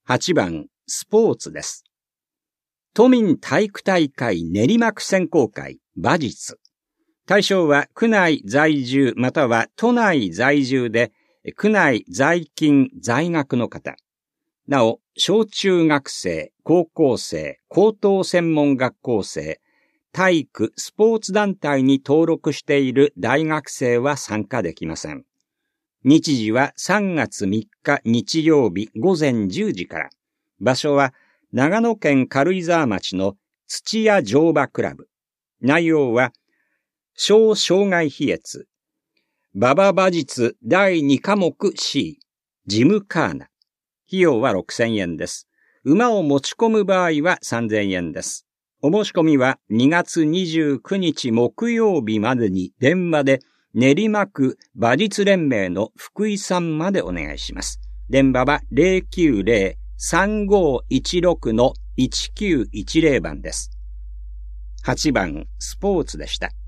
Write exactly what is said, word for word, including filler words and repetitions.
はちばん、スポーツです。都民体育大会練馬区選考会馬術。対象は区内在住または都内在住で、区内在勤在学の方。なお、小中学生、高校生、高等専門学校生、体育、スポーツ団体に登録している大学生は参加できません。日時はさんがつみっか日曜日ごぜんじゅうじから。場所は長野県軽井沢町の土屋乗馬クラブ。内容は、小障害飛越、馬場馬術だいにかもく C、ジムカーナ。費用はろくせんえんです。馬を持ち込む場合はさんぜんえんです。お申し込みはにがつにじゅうくにち木曜日までに電話で練馬区馬術連盟の福井さんまでお願いします。電話は ゼロきゅうゼロ さんごいちろく いちきゅういちゼロ 番です。はちばんスポーツでした。